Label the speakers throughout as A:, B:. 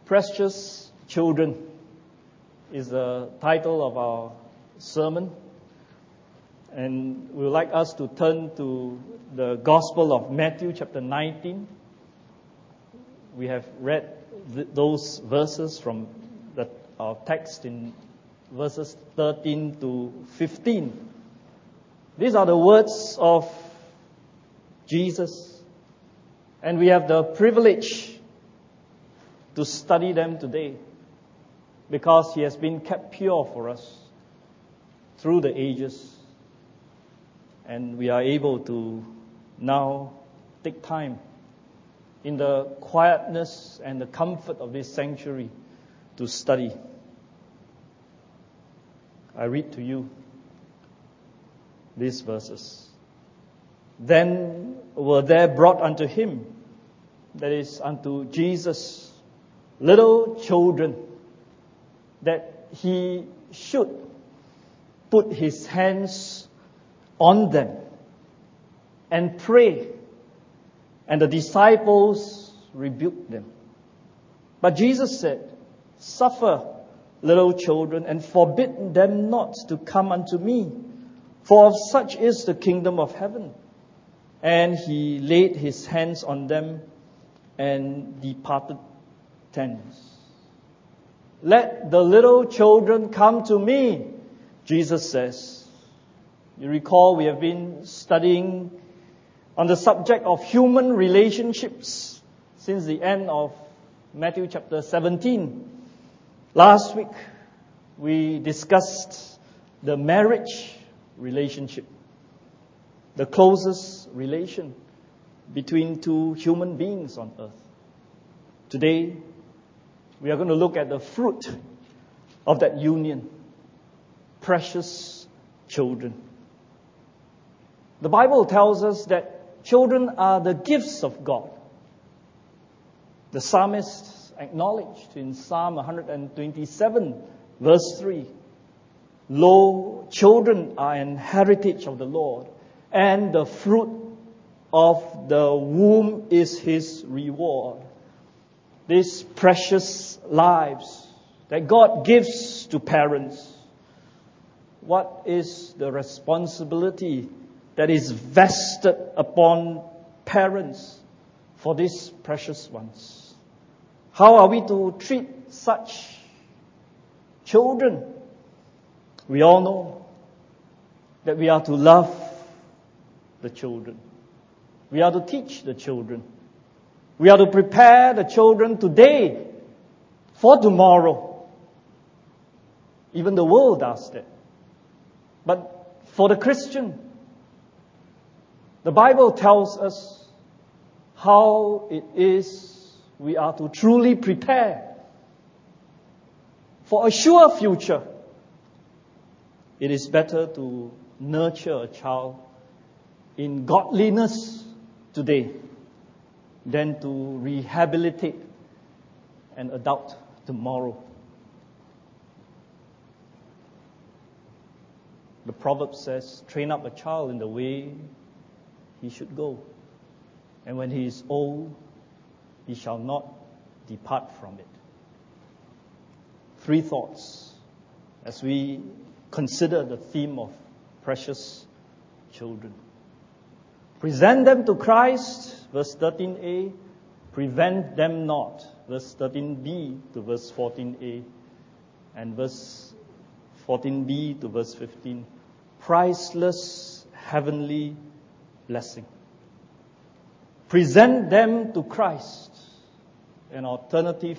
A: Precious Children is the title of our sermon. And we would like us to turn to the Gospel of Matthew chapter 19. We have read those verses from our text in verses 13 to 15. These are the words of Jesus. And we have the privilege to study them today because He has been kept pure for us through the ages. And we are able to now take time in the quietness and the comfort of this sanctuary to study. I read to you these verses. Then were there brought unto Him, that is, unto Jesus, little children, that He should put His hands on them and pray. And the disciples rebuked them. But Jesus said, Suffer little children, and forbid them not to come unto me, for of such is the kingdom of heaven. And He laid His hands on them and departed thence. Let the little children come to me, Jesus says. You recall we have been studying on the subject of human relationships since the end of Matthew chapter 17. Last week we discussed the marriage relationship, the closest relation between two human beings on earth. Today we are going to look at the fruit of that union, precious children. The Bible tells us that children are the gifts of God. The psalmist acknowledged in Psalm 127, verse 3, Lo, children are an heritage of the Lord, and the fruit of the womb is His reward. These precious lives that God gives to parents, what is the responsibility that is vested upon parents for these precious ones? How are we to treat such children? We all know that we are to love the children. We are to teach the children. We are to prepare the children today for tomorrow. Even the world does that. But for the Christian, the Bible tells us how it is we are to truly prepare for a sure future. It is better to nurture a child in godliness today than to rehabilitate an adult tomorrow. The proverb says, train up a child in the way he should go, and when he is old, he shall not depart from it. 3 thoughts as we consider the theme of precious children. Present them to Christ, verse 13a. Prevent them not, verse 13b to verse 14a. And verse 14b to verse 15. Priceless heavenly blessing. Present them to Christ. An alternative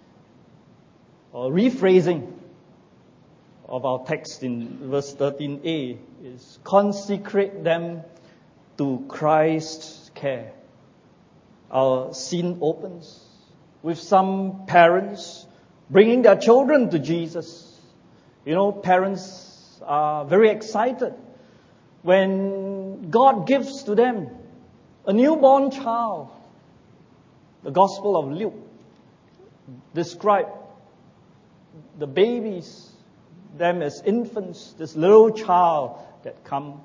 A: or rephrasing of our text in verse 13a is consecrate them to Christ's care. Our scene opens with some parents bringing their children to Jesus. You know, parents are very excited when God gives to them a newborn child. The Gospel of Luke describes the babies, them as infants, this little child that come.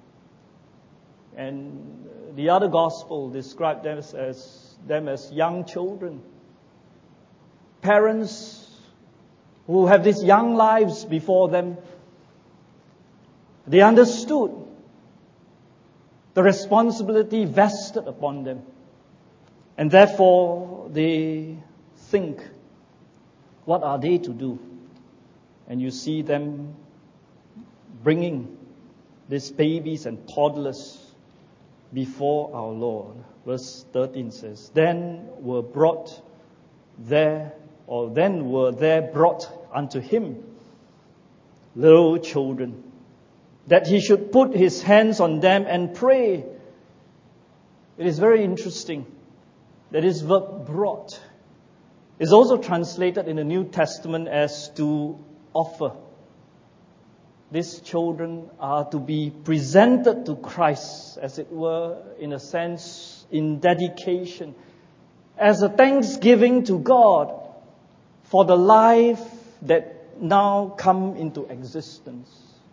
A: And the other Gospel describes them as young children. parents who have these young lives before them, they understood the responsibility vested upon them. And therefore, they think, what are they to do? And you see them bringing these babies and toddlers before our Lord. Verse 13 says, Then were there brought unto him little children, that he should put his hands on them and pray. It is very interesting that this verb brought is also translated in the New Testament as to offer. These children are to be presented to Christ, as it were, in a sense, in dedication, as a thanksgiving to God for the life that now come into existence.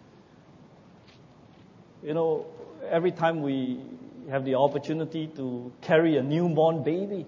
A: You know, every time we have the opportunity to carry a newborn baby,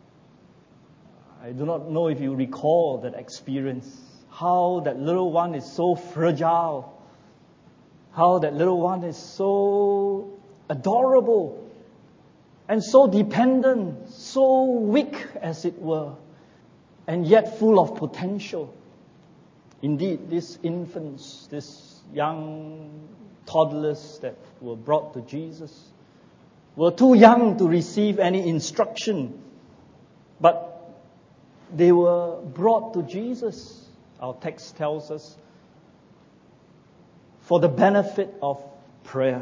A: I do not know if you recall that experience, how that little one is so fragile, how that little one is so adorable and so dependent, so weak as it were, and yet full of potential. Indeed, these infants, these young toddlers that were brought to Jesus were too young to receive any instruction, but they were brought to Jesus, our text tells us, for the benefit of prayer.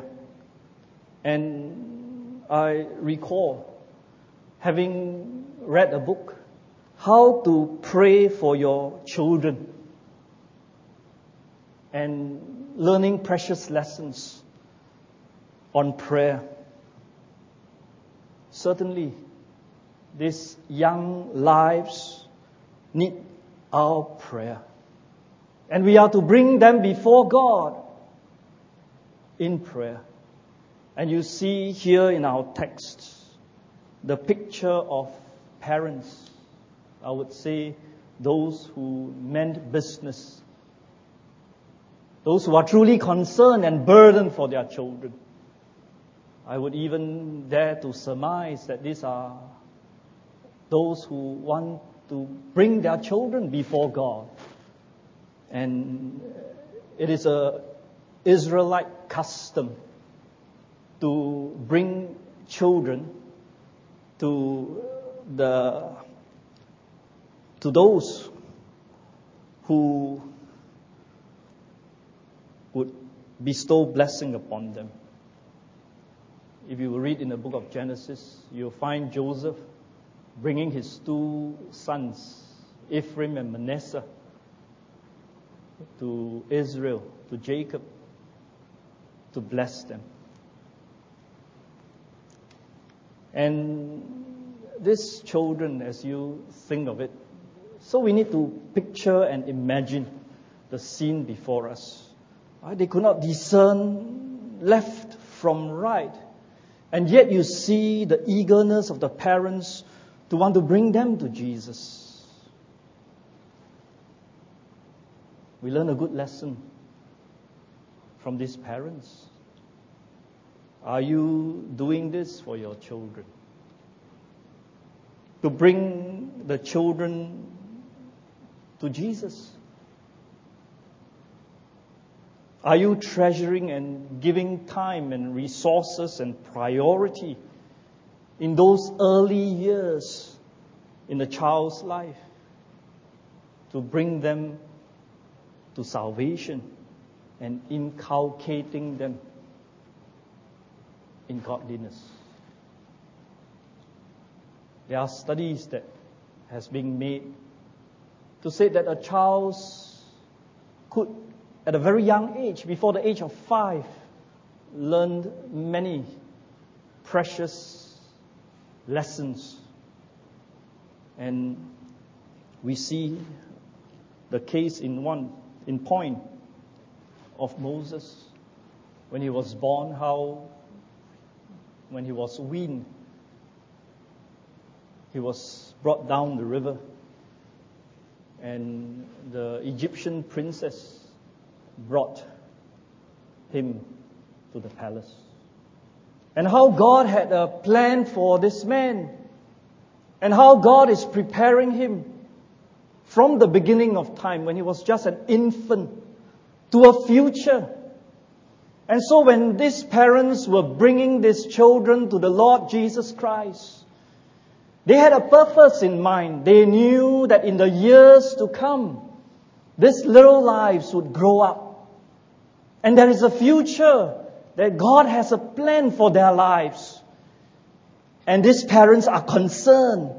A: And I recall having read a book, How to Pray for Your Children, and learning precious lessons on prayer. Certainly, these young lives need our prayer. And we are to bring them before God in prayer. And you see here in our text the picture of parents, I would say those who meant business, those who are truly concerned and burdened for their children. I would even dare to surmise that these are those who want to bring their children before God. And it is an Israelite custom to bring children to those who would bestow blessing upon them. If you read in the book of Genesis, you'll find Joseph bringing his two sons, Ephraim and Manasseh, to Israel, to Jacob, to bless them. And these children, as you think of it, so we need to picture and imagine the scene before us. They could not discern left from right. And yet you see the eagerness of the parents to want to bring them to Jesus. We learn a good lesson from these parents. Are you doing this for your children? To bring the children to Jesus? Are you treasuring and giving time and resources and priority in those early years in a child's life to bring them to salvation and inculcating them in godliness? There are studies that has been made to say that a child could, at a very young age, before the age of 5, learn many precious lessons. And we see the case in point of Moses when he was born, how when he was weaned, he was brought down the river and the Egyptian princess brought him to the palace. And how God had a plan for this man, and how God is preparing him from the beginning of time, when he was just an infant, to a future. And so when these parents were bringing these children to the Lord Jesus Christ, they had a purpose in mind. They knew that in the years to come, these little lives would grow up. And there is a future, that God has a plan for their lives. And these parents are concerned.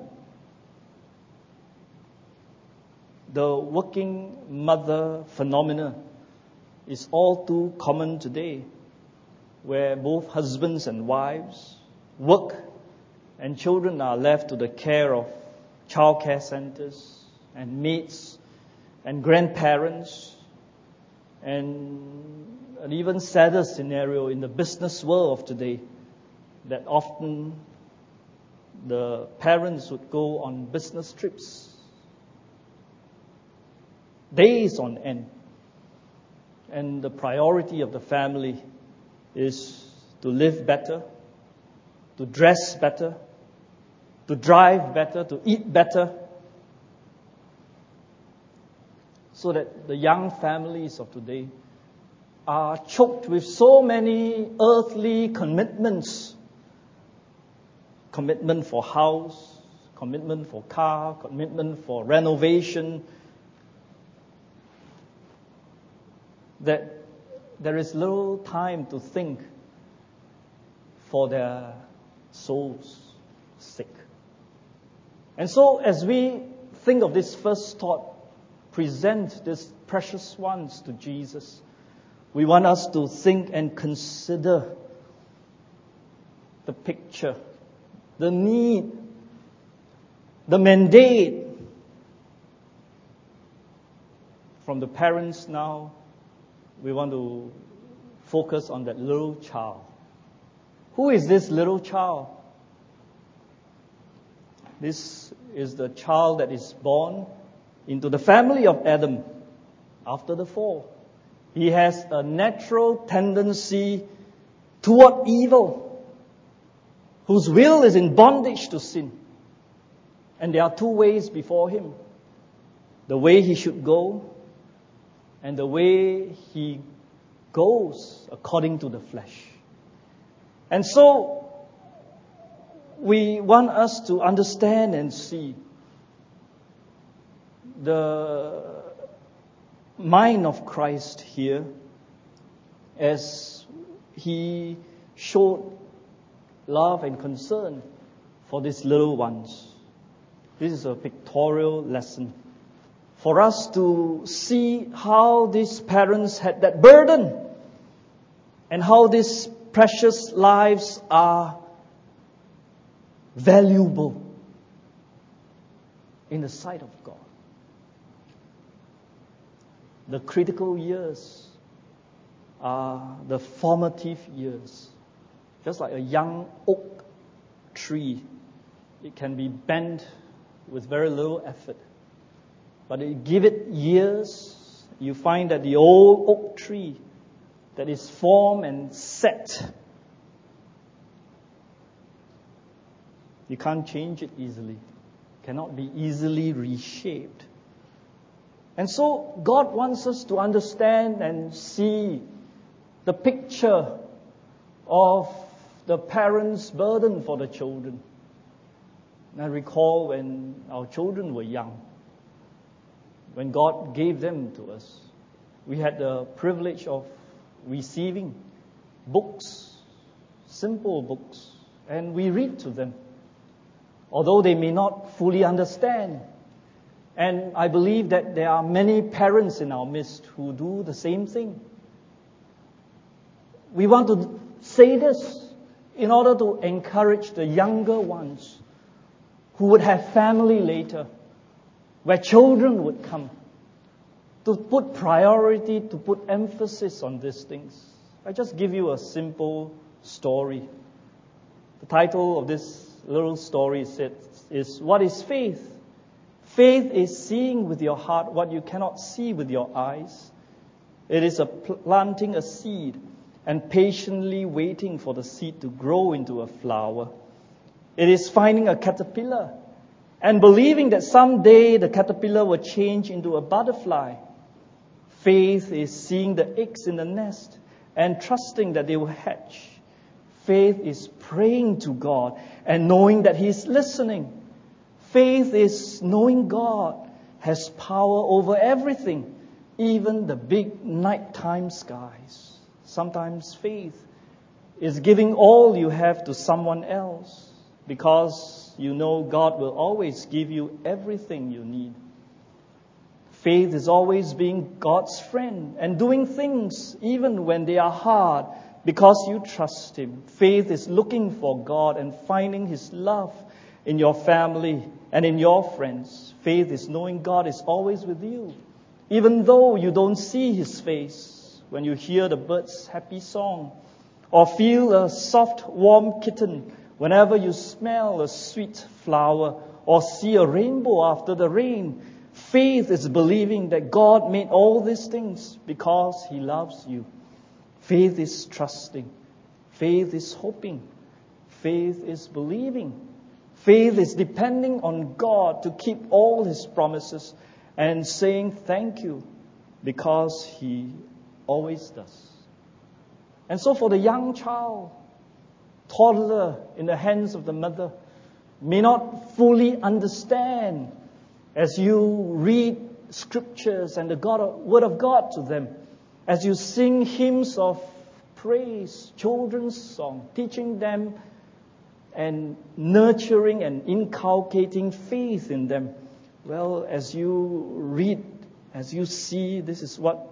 A: The working mother phenomena is all too common today, where both husbands and wives work and children are left to the care of childcare centers and maids and grandparents. And an even sadder scenario in the business world of today, that often the parents would go on business trips, days on end. And the priority of the family is to live better, to dress better, to drive better, to eat better, so that the young families of today are choked with so many earthly commitments. Commitment for house, commitment for car, commitment for renovation, that there is little time to think for their souls' sake. And so as we think of this first thought, present these precious ones to Jesus, we want us to think and consider the picture, the need, the mandate from the parents now. We want to focus on that little child. Who is this little child? This is the child that is born into the family of Adam after the fall. He has a natural tendency toward evil, whose will is in bondage to sin. And there are two ways before him: the way he should go, and the way he goes according to the flesh. And so we want us to understand and see the mind of Christ here, as he showed love and concern for these little ones. This is a pictorial lesson for us to see how these parents had that burden, and how these precious lives are valuable in the sight of God. The critical years are the formative years. Just like a young oak tree, it can be bent with very little effort. But you give it years, you find that the old oak tree that is formed and set, you can't change it easily, cannot be easily reshaped. And so God wants us to understand and see the picture of the parents' burden for the children. And I recall when our children were young, when God gave them to us, we had the privilege of receiving books, simple books, and we read to them, although they may not fully understand. And I believe that there are many parents in our midst who do the same thing. We want to say this in order to encourage the younger ones who would have family later, where children would come, to put priority, to put emphasis on these things. I just give you a simple story. The title of this little story is "What is Faith?" Faith is seeing with your heart what you cannot see with your eyes. It is planting a seed and patiently waiting for the seed to grow into a flower. It is finding a caterpillar and believing that someday the caterpillar will change into a butterfly. Faith is seeing the eggs in the nest and trusting that they will hatch. Faith is praying to God and knowing that He is listening. Faith is knowing God has power over everything, even the big nighttime skies. Sometimes faith is giving all you have to someone else because you know God will always give you everything you need. Faith is always being God's friend and doing things even when they are hard because you trust Him. Faith is looking for God and finding His love in your family and in your friends. Faith is knowing God is always with you, even though you don't see His face. When you hear the bird's happy song or feel a soft, warm kitten, whenever you smell a sweet flower or see a rainbow after the rain, faith is believing that God made all these things because He loves you. Faith is trusting. Faith is hoping. Faith is believing. Faith is depending on God to keep all His promises and saying thank you because He always does. And so for the young child, toddler in the hands of the mother, may not fully understand as you read scriptures and the word of God to them, as you sing hymns of praise, children's song, teaching them and nurturing and inculcating faith in them. Well, as you read, as you see, this is what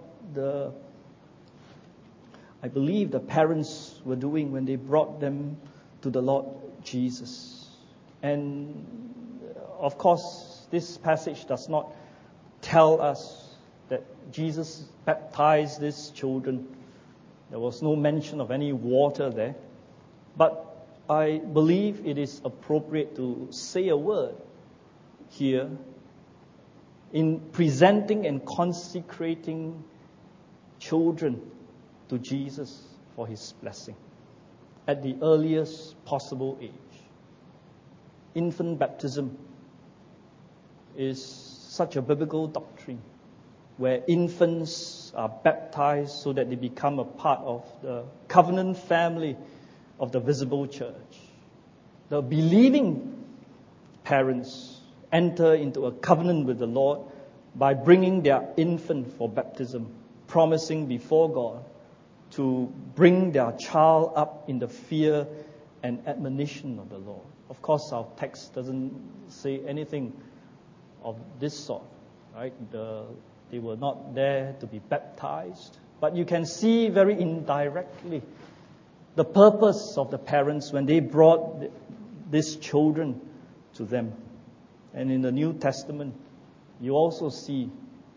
A: I believe the parents were doing when they brought them to the Lord Jesus. And of course, this passage does not tell us that Jesus baptized these children. There was no mention of any water there. But I believe it is appropriate to say a word here in presenting and consecrating children to Jesus for His blessing at the earliest possible age. Infant baptism is such a biblical doctrine where infants are baptized so that they become a part of the covenant family of the visible church. The believing parents enter into a covenant with the Lord by bringing their infant for baptism, promising before God to bring their child up in the fear and admonition of the Lord. Of course, our text doesn't say anything of this sort, right? They were not there to be baptized. But you can see very indirectly the purpose of the parents when they brought these children to them. And in the New Testament, you also see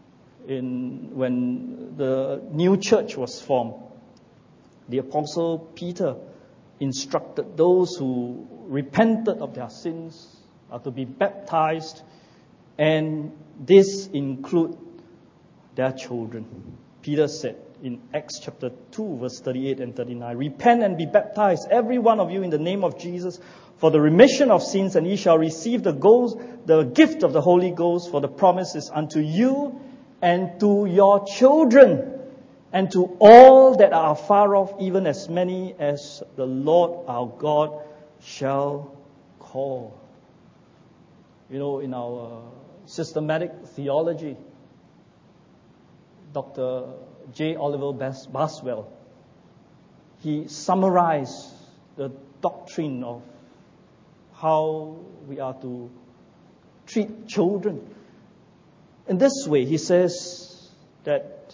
A: when the new church was formed, the Apostle Peter instructed those who repented of their sins are to be baptized, and this include their children. Peter said in Acts chapter 2, verse 38 and 39, "Repent and be baptized, every one of you, in the name of Jesus, for the remission of sins, and ye shall receive the gift of the Holy Ghost, for the promise is unto you and to your children, and to all that are far off, even as many as the Lord our God shall call." You know, in our systematic theology, Dr. J. Oliver Baswell, he summarized the doctrine of how we are to treat children. In this way, he says that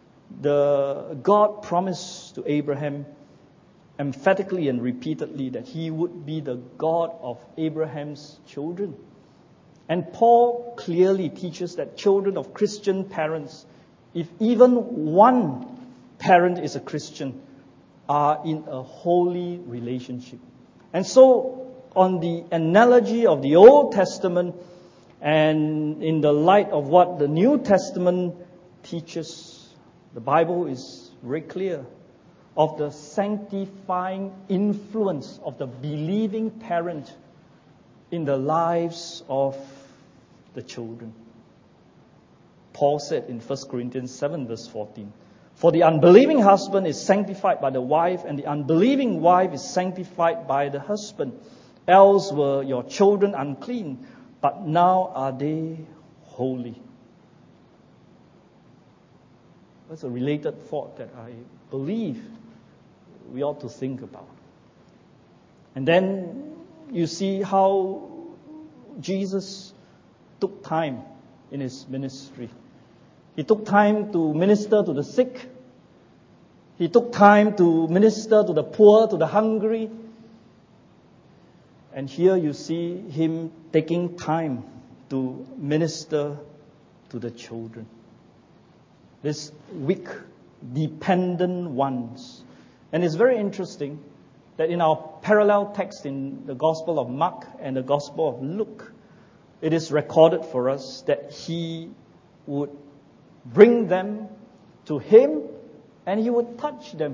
A: God promised to Abraham emphatically and repeatedly that He would be the God of Abraham's children. And Paul clearly teaches that children of Christian parents, if even one parent is a Christian, are in a holy relationship. And so, on the analogy of the Old Testament, And in the light of what the New Testament teaches, the Bible is very clear of the sanctifying influence of the believing parent in the lives of the children. Paul said in 1 Corinthians 7 verse 14, "For the unbelieving husband is sanctified by the wife, and the unbelieving wife is sanctified by the husband. Else were your children unclean, but now are they holy." That's a related thought that I believe we ought to think about. And then you see how Jesus took time in his ministry. He took time to minister to the sick. He took time to minister to the poor, to the hungry. And here you see him taking time to minister to the children. These weak, dependent ones. And it's very interesting that in our parallel text in the Gospel of Mark and the Gospel of Luke, it is recorded for us that he would bring them to him and he would touch them.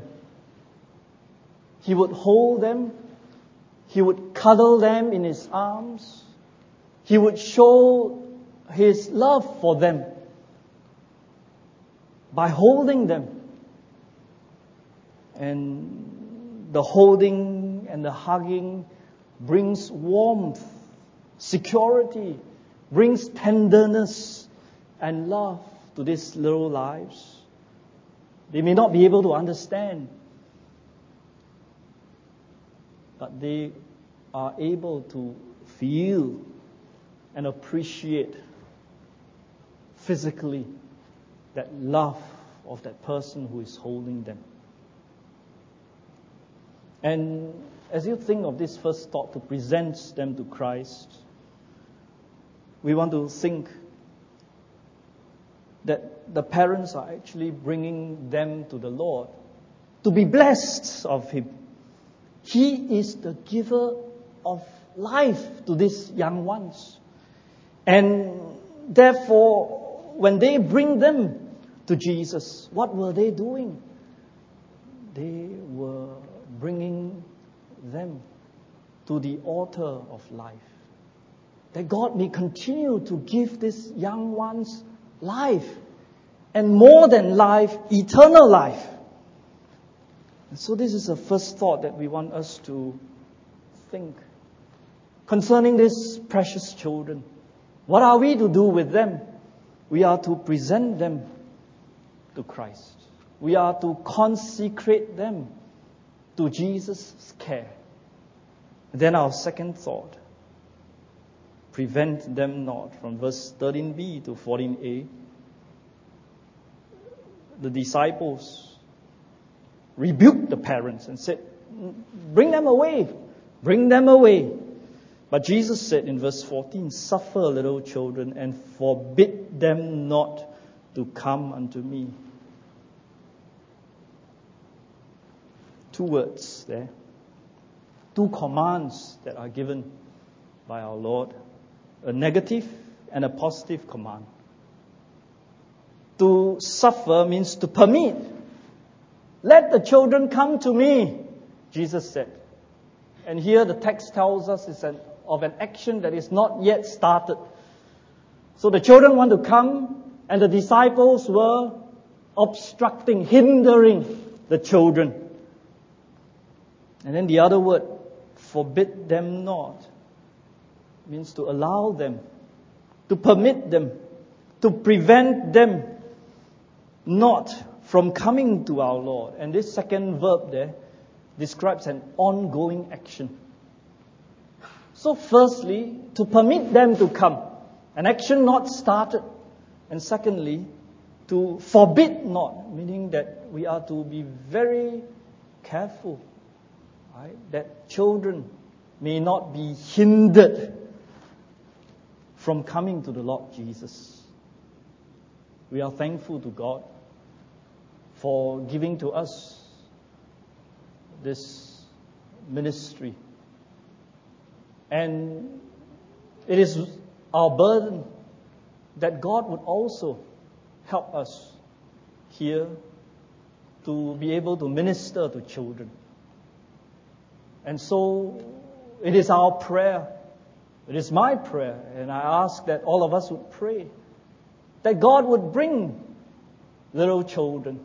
A: He would hold them. He would cuddle them in his arms. He would show his love for them by holding them. And the holding and the hugging brings warmth, security, brings tenderness and love to these little lives. They may not be able to understand, but they are able to feel and appreciate physically that love of that person who is holding them. And as you think of this first thought to present them to Christ, we want to think that the parents are actually bringing them to the Lord to be blessed of Him. He is the giver of life to these young ones. And therefore, when they bring them to Jesus, what were they doing? They were bringing them to the altar of life. That God may continue to give these young ones life, and more than life, eternal life. And so this is the first thought that we want us to think concerning these precious children. What are we to do with them? We are to present them to Christ. We are to consecrate them to Jesus' care. Then our second thought, prevent them not. From verse 13b to 14a, the disciples rebuked the parents and said, bring them away, bring them away. But Jesus said in verse 14, suffer little children and forbid them not to come unto me. Two words there. Two commands that are given by our Lord. A negative and a positive command. To suffer means to permit. Let the children come to me, Jesus said. And here the text tells us it's of an action that is not yet started. So the children want to come, and the disciples were obstructing, hindering the children. And then the other word, forbid them not, means to allow them, to permit them, to prevent them not from coming to our Lord. And this second verb there describes an ongoing action. So firstly, to permit them to come, an action not started. And secondly, to forbid not, meaning that we are to be very careful, right, that children may not be hindered from coming to the Lord Jesus. We are thankful to God for giving to us this ministry. And it is our burden, that God would also help us here to be able to minister to children. And so it is our prayer, it is my prayer, and I ask that all of us would pray, that God would bring little children,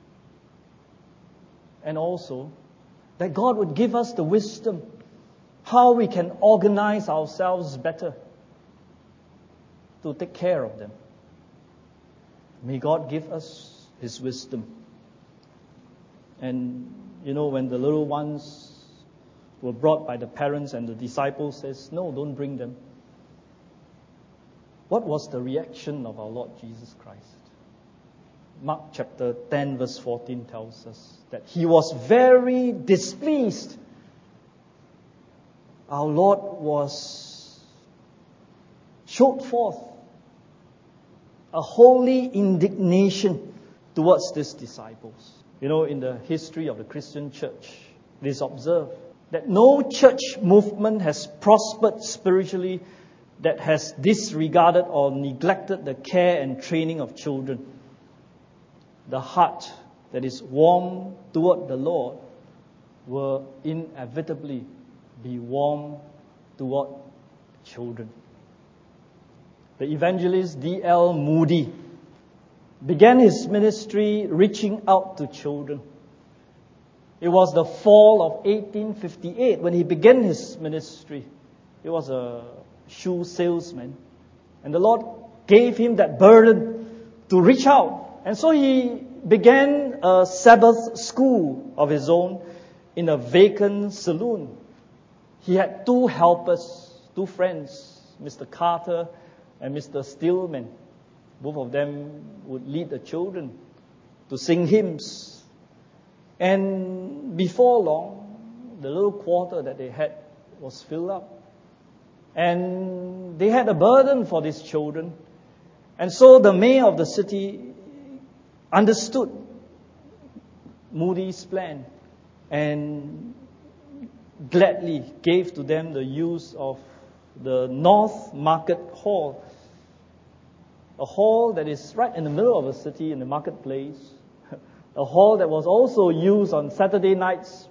A: and also that God would give us the wisdom how we can organize ourselves better to take care of them. May God give us His wisdom. And when the little ones were brought by the parents and the disciples says, "No, don't bring them," what was the reaction of our Lord Jesus Christ? Mark chapter 10 verse 14 tells us that He was very displeased. Our Lord showed forth a holy indignation towards these disciples. In the history of the Christian church, it is observed that no church movement has prospered spiritually that has disregarded or neglected the care and training of children. The heart that is warm toward the Lord will inevitably be warm toward children. The evangelist D.L. Moody began his ministry reaching out to children. It was the fall of 1858 when he began his ministry. He was a shoe salesman. And the Lord gave him that burden to reach out. And so he began a Sabbath school of his own in a vacant saloon. He had two helpers, two friends, Mr. Carter and Mr. Stillman. Both of them would lead the children to sing hymns. And before long, the little quarter that they had was filled up. And they had a burden for these children. And so the mayor of the city understood Moody's plan and gladly gave to them the use of the North Market Hall, a hall that is right in the middle of the city in the marketplace, a hall that was also used on Saturday nights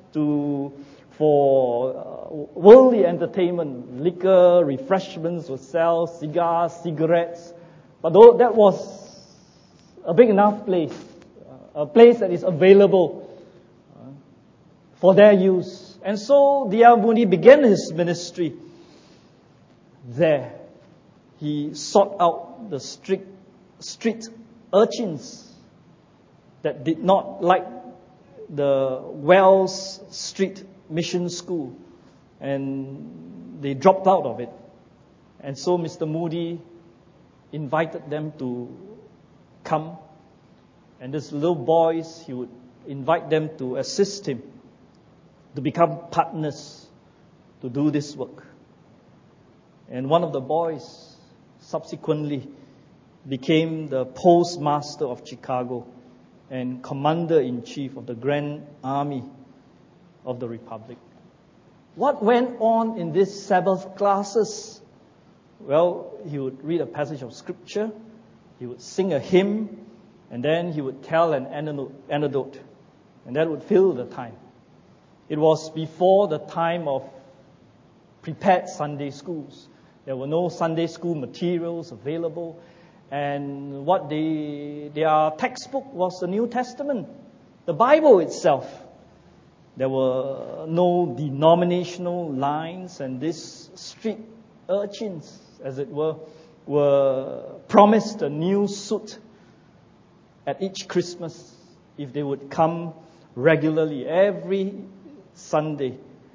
A: for worldly entertainment. Liquor, refreshments were sold, cigars, cigarettes. But though that was a big enough place, a place that is available for their use. And so D.L. Moody began his ministry there. He sought out the street urchins that did not like the Wells Street Mission School, and they dropped out of it. And so Mr. Moody invited them to come, and these little boys, he would invite them to assist him, to become partners, to do this work. And one of the boys subsequently became the postmaster of Chicago and commander-in-chief of the Grand Army of the Republic. What went on in these Sabbath classes? Well, he would read a passage of Scripture, he would sing a hymn, and then he would tell an anecdote, and that would fill the time. It was before the time of prepared Sunday schools. There were no Sunday school materials available, and their textbook was the New Testament, the Bible itself. There were no denominational lines, and these street urchins, as it were promised a new suit at each Christmas if they would come regularly every Sunday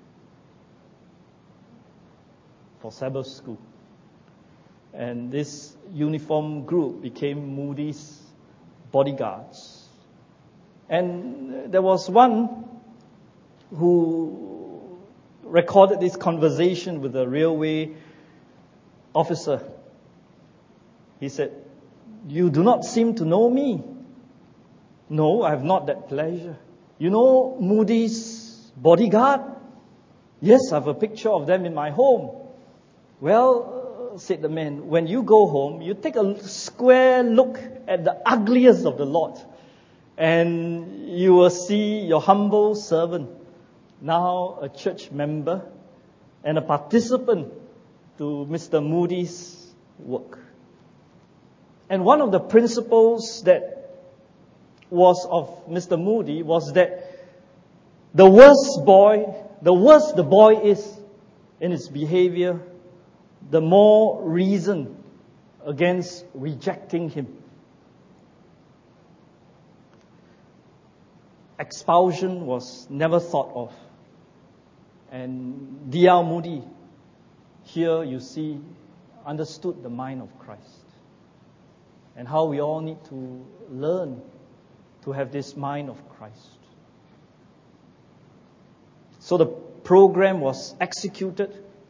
A: for Sabbath school. And this uniform group became Moody's bodyguards. And there was one who recorded this conversation with a railway officer. He said, "You do not seem to know me." "No, I have not that pleasure." "You know Moody's bodyguard?" "Yes, I have a picture of them in my home." "Well, said the man, when you go home, you take a square look at the ugliest of the lot, and you will see your humble servant, now a church member and a participant to Mr. Moody's work. And one of the principles that was of Mr. Moody was that the worse the boy is in his behavior, the more reason against rejecting him. Expulsion was never thought of. And D.L. Moody, here you see, understood the mind of Christ. And how we all need to learn to have this mind of Christ. So the program was executed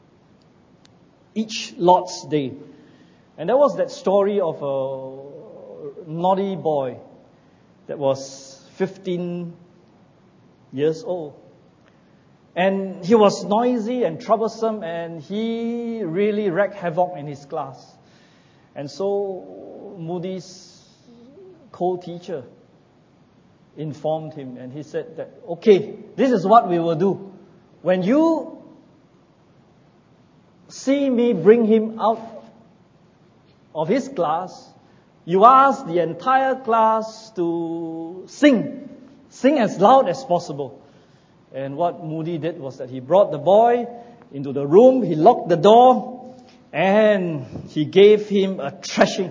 A: each Lord's Day. And there was that story of a naughty boy that was 15 years old. And he was noisy and troublesome, and he really wreaked havoc in his class. And so Moody's co-teacher informed him, and he said that, okay, this is what we will do. When you see me bring him out of his class, you ask the entire class to sing as loud as possible. And what Moody did was that he brought the boy into the room, he locked the door, and he gave him a thrashing.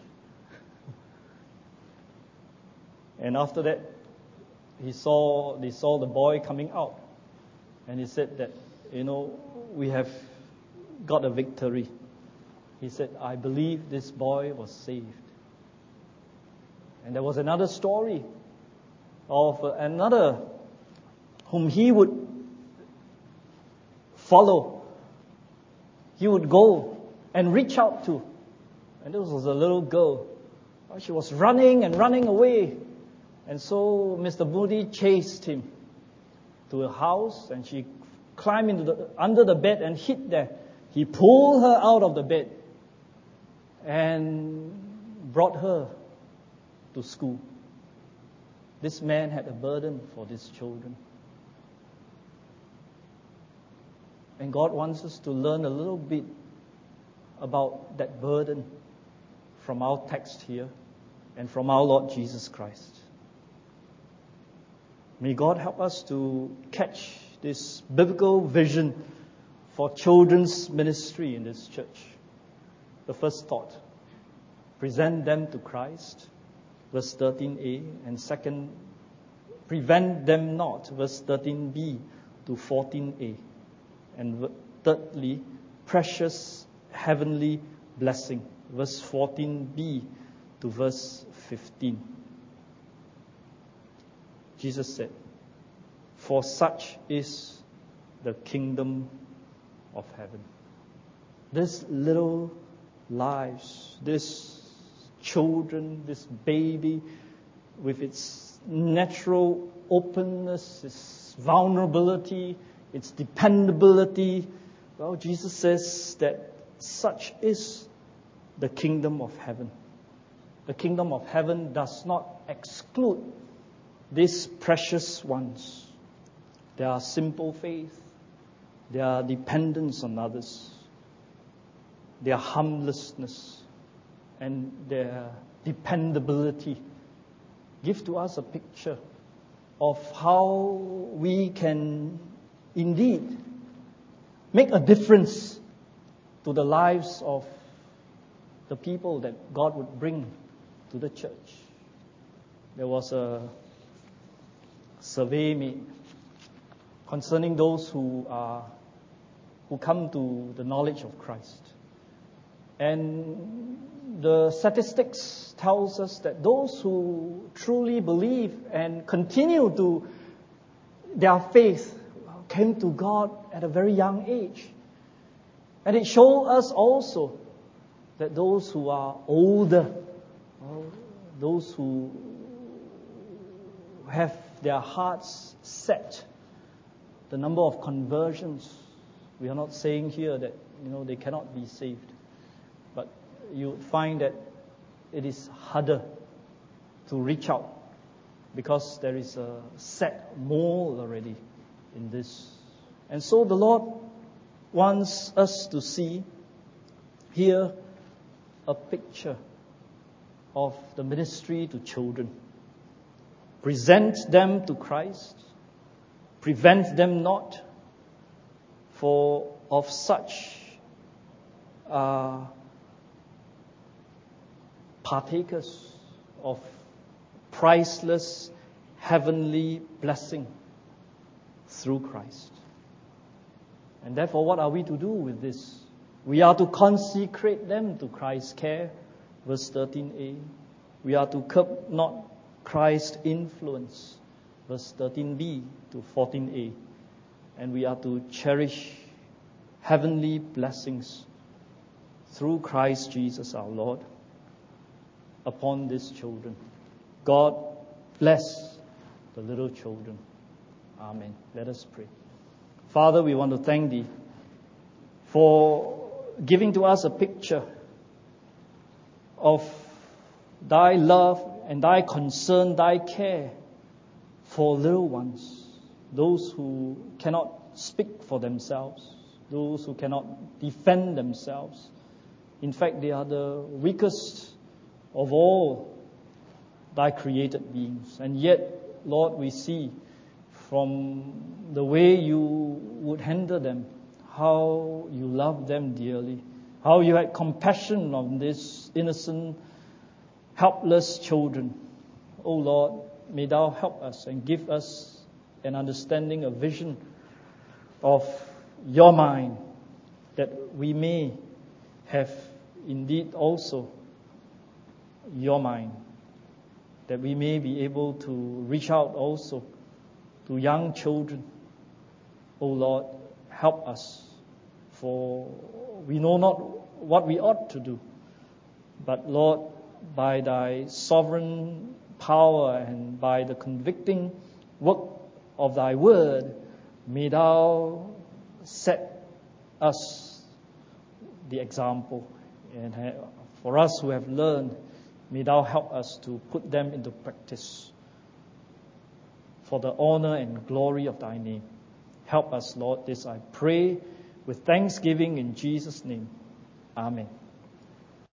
A: And after that, they saw the boy coming out. And he said that, we have got a victory. He said, I believe this boy was saved. And there was another story of another whom he would follow. He would go and reach out to. And this was a little girl. She was running and running away. And so Mr. Moody chased him to a house, and she climbed under the bed and hid there. He pulled her out of the bed and brought her to school. This man had a burden for these children. And God wants us to learn a little bit about that burden from our text here and from our Lord Jesus Christ. May God help us to catch this biblical vision for children's ministry in this church. The first thought, present them to Christ, verse 13a, and second, prevent them not, verse 13b to 14a. And thirdly, precious heavenly blessing, verse 14b to verse 15. Jesus said, for such is the kingdom of heaven. These little lives, this children, this baby, with its natural openness, its vulnerability, its dependability. Well, Jesus says that such is the kingdom of heaven. The kingdom of heaven does not exclude these precious ones. Their simple faith, their dependence on others, their harmlessness, and their dependability give to us a picture of how we can indeed make a difference to the lives of the people that God would bring to the church. There was a survey made concerning those who come to the knowledge of Christ. And the statistics tells us that those who truly believe and continue to their faith came to God at a very young age. And it shows us also that those who are older, those who have their hearts set, the number of conversions, we are not saying here that they cannot be saved. you find that it is harder to reach out because there is a set mold already in this. And so the Lord wants us to see here a picture of the ministry to children. Present them to Christ, prevent them not, for of such partakers of priceless heavenly blessing through Christ. And therefore, what are we to do with this? We are to consecrate them to Christ's care, verse 13a. We are to curb not Christ's influence, verse 13b to 14a. And we are to cherish heavenly blessings through Christ Jesus our Lord upon these children. God bless the little children. Amen. Let us pray. Father, we want to thank Thee for giving to us a picture of Thy love and Thy concern, Thy care for little ones, those who cannot speak for themselves, those who cannot defend themselves. In fact, they are the weakest of all Thy created beings. And yet, Lord, we see from the way You would handle them, how You love them dearly, how You had compassion on these innocent, helpless children. Oh Lord, may Thou help us and give us an understanding, a vision of Your mind, that we may have indeed also Your mind, that we may be able to reach out also to young children. Oh Lord, help us, for we know not what we ought to do. But Lord, by Thy sovereign power and by the convicting work of Thy word, may Thou set us the example. And for us who have learned, may Thou help us to put them into practice for the honor and glory of Thy name. Help us, Lord, this I pray with thanksgiving in Jesus' name. Amen.